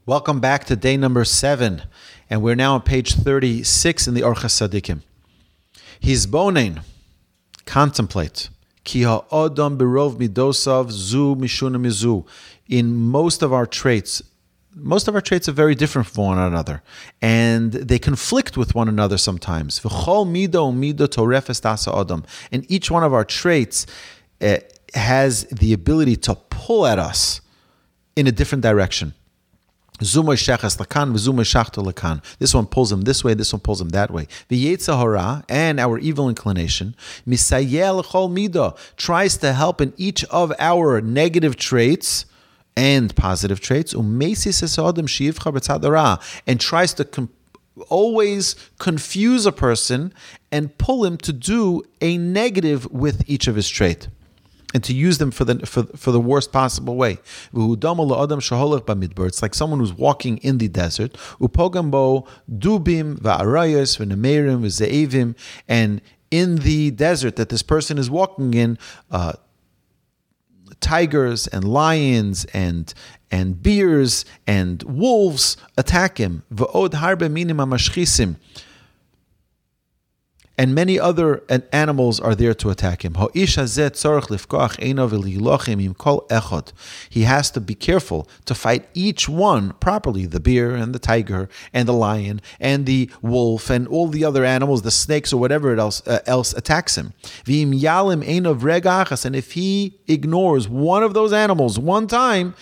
Welcome back to day number 7, and we're now on page 36 in the Orchos Tzadikim. Hisbonen, contemplate. Ki ha'odam berov midosav zu mishuna mizu. In most of our traits are very different from one another, and they conflict with one another sometimes. V'chol mido u'mido torefes tasa odam. And each one of our traits has the ability to pull at us in a different direction. This one pulls him this way, this one pulls him that way. And our evil inclination tries to help in each of our negative traits and positive traits, and tries to always confuse a person and pull him to do a negative with each of his traits, and to use them for the worst possible way. It's like someone who's walking in the desert. And in the desert that this person is walking in, tigers and lions and bears and wolves attack him. And many other animals are there to attack him. He has to be careful to fight each one properly, the bear and the tiger and the lion and the wolf and all the other animals, the snakes or whatever else attacks him. And if he ignores one of those animals one time,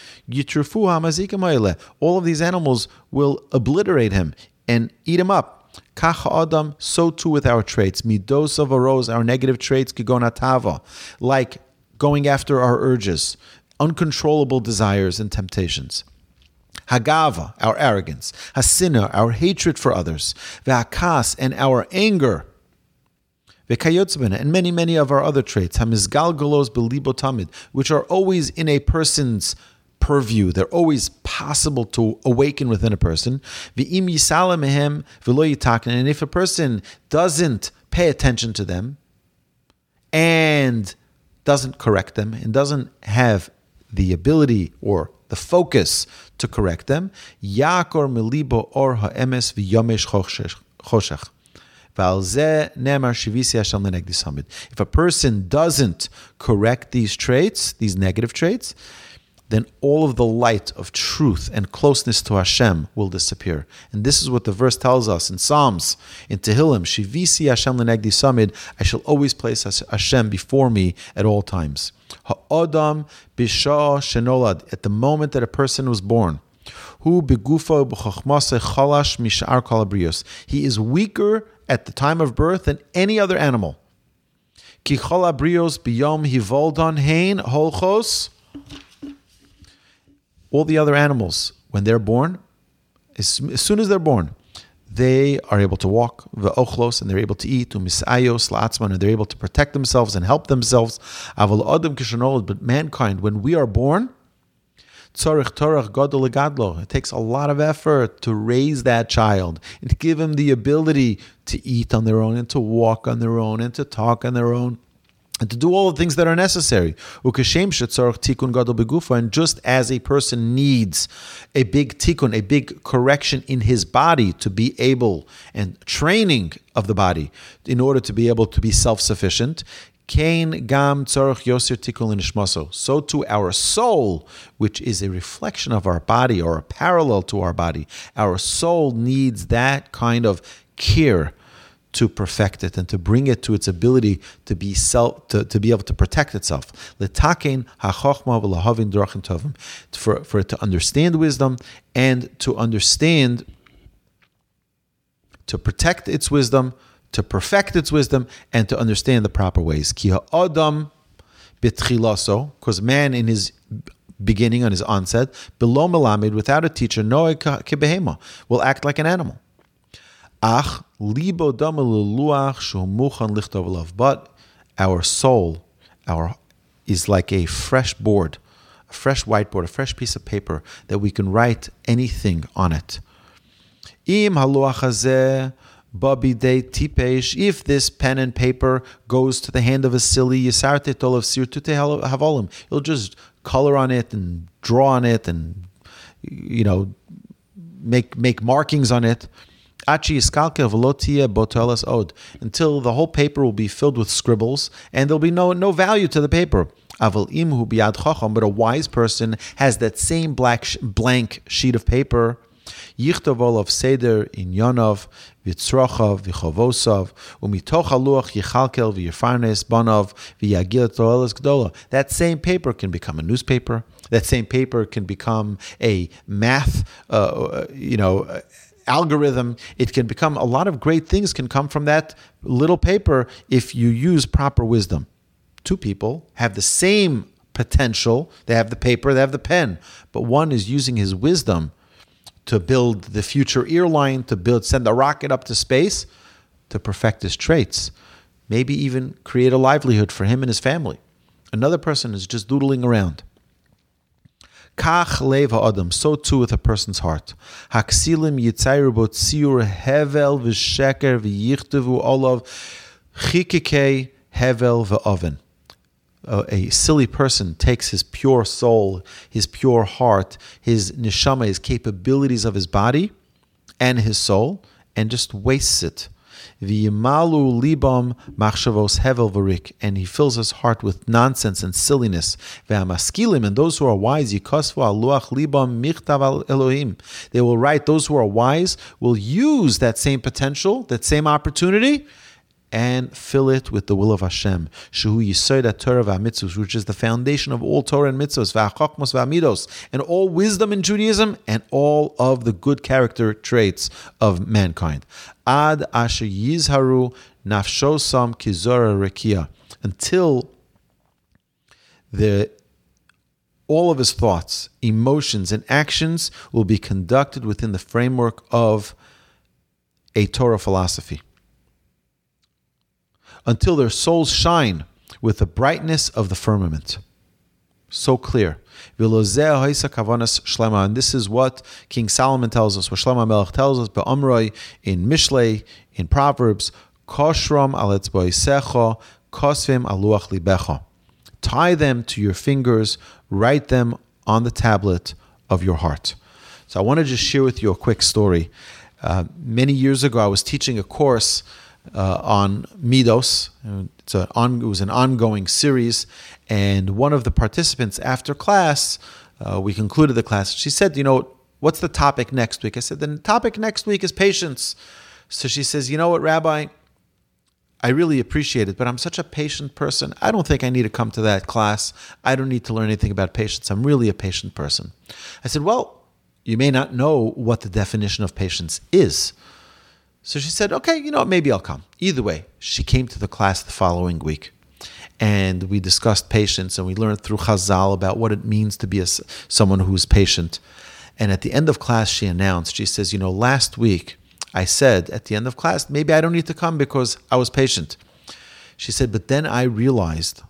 all of these animals will obliterate him and eat him up. Adam, so too with our traits. Midos of aros, our negative traits, kigon atava, like going after our urges, uncontrollable desires and temptations. Hagava, our arrogance. Hasina, our hatred for others. Ve'akas, and our anger. Ve'kayotzbena, and many, many of our other traits. Hamizgal galos belibo tamid, which are always in a person's purview. They're always possible to awaken within a person. And if a person doesn't pay attention to them and doesn't correct them and doesn't have the ability or the focus to correct them, Yakor melibo or ha'emes v'yomesh choshech. If a person doesn't correct these traits, these negative traits, then all of the light of truth and closeness to Hashem will disappear. And this is what the verse tells us in Psalms, in Tehillim, Shivisi Hashem lenegdi samid, I shall always place Hashem before me at all times. Ha'odam b'shah shenolad, at the moment that a person was born, hu begufa b'chochmase chalash mishar kol habrios, he is weaker at the time of birth than any other animal. Ki chol habrios biyom hivoldon hein holchos. All the other animals, when they're born, as soon as they're born, they are able to walk, ve'ochlos, and they're able to eat, u'misayos la'atzman, and they're able to protect themselves and help themselves. But mankind, when we are born, it takes a lot of effort to raise that child and to give him the ability to eat on their own and to walk on their own and to talk on their own, and to do all the things that are necessary. And just as a person needs a big tikkun, a big correction in his body to be able, and training of the body in order to be able to be self-sufficient, so too our soul, which is a reflection of our body or a parallel to our body, our soul needs that kind of care to perfect it and to bring it to its ability to be to be able to protect itself. For it to understand wisdom and to protect its wisdom, to perfect its wisdom, and to understand the proper ways. Because man in his beginning, on his onset, below melamed, without a teacher, will act like an animal. But our soul is like a fresh board, a fresh whiteboard, a fresh piece of paper that we can write anything on it. If this pen and paper goes to the hand of a silly, you'll just color on it and draw on it and, make markings on it. Until the whole paper will be filled with scribbles and there'll be no value to the paper. But a wise person has that same blank sheet of paper. Yichtov seder inyanov v'tzrochav v'chovosav umitoch haluach yichalkel v'yirfarnes banov v'yagil toeles gdola. That same paper can become a newspaper. That same paper can become a math, algorithm. It can become a lot of great things can come from that little paper if you use proper wisdom. Two people have the same potential. They have the paper, they have the pen, but one is using his wisdom to build the future airline, send a rocket up to space, to perfect his traits, maybe even create a livelihood for him and his family. Another person is just doodling around. Kach lev ha'adam, so too with a person's heart. Haksilim yitzayru bo tziur hevel v'sheker v'yichtavu olav chikikei hevel v'oven. A silly person takes his pure soul, his pure heart, his neshama, his capabilities of his body and his soul, and just wastes it. V'yimalu libam machshavos hevel v'rik, and he fills his heart with nonsense and silliness. V'hamaskilim, and those who are wise, yikosvu al luach libam michtav al Elohim. They will write, those who are wise will use that same potential, that same opportunity, and fill it with the will of Hashem. Shehu Yisod Torah v'Mitzvos, which is the foundation of all Torah and Mitzvos, v'Chokmos v'Amidos, and all wisdom in Judaism, and all of the good character traits of mankind. Ad asher yizharu nafshosam kizora rekia, until all of his thoughts, emotions, and actions will be conducted within the framework of a Torah philosophy, until their souls shine with the brightness of the firmament. So clear. And this is what King Solomon tells us, what Shlomo Melech tells us, Be'amroi, in Mishlei, in Proverbs, Koshram al etzboisecha, kosvim al luach libecha. Tie them to your fingers, write them on the tablet of your heart. So I want to just share with you a quick story. Many years ago, I was teaching a course on Midos. It was an ongoing series, and one of the participants after class, we concluded the class. She said, what's the topic next week? I said, the topic next week is patience. So she says, you know what, Rabbi, I really appreciate it, but I'm such a patient person. I don't think I need to come to that class. I don't need to learn anything about patience. I'm really a patient person. I said, well, you may not know what the definition of patience is. So she said, okay, maybe I'll come. Either way, she came to the class the following week, and we discussed patience, and we learned through Chazal about what it means to be someone who's patient. And at the end of class, she announced, she says, last week I said at the end of class, maybe I don't need to come because I was patient. She said, but then I realized,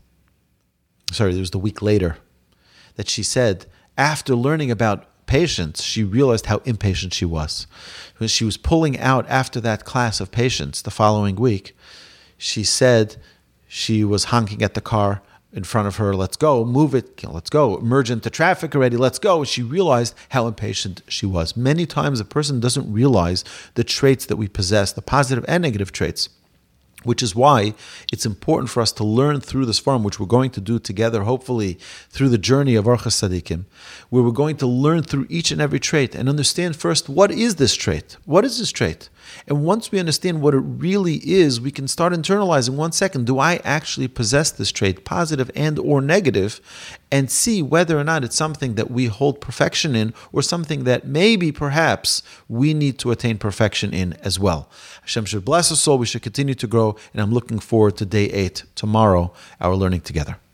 it was the week later, that she said, after learning about patience, she realized how impatient she was. When she was pulling out after that class of patience the following week, she said she was honking at the car in front of her, let's go, move it, let's go, merge into traffic already, let's go. And she realized how impatient she was. Many times a person doesn't realize the traits that we possess, the positive and negative traits, which is why it's important for us to learn through this forum, which we're going to do together, hopefully, through the journey of Orchos Tzadikim, where we're going to learn through each and every trait and understand first, what is this trait? What is this trait? And once we understand what it really is, we can start internalizing, 1 second, do I actually possess this trait, positive and or negative, and see whether or not it's something that we hold perfection in or something that maybe, perhaps, we need to attain perfection in as well. Hashem should bless us all. We should continue to grow, and I'm looking forward to day 8, tomorrow, our learning together.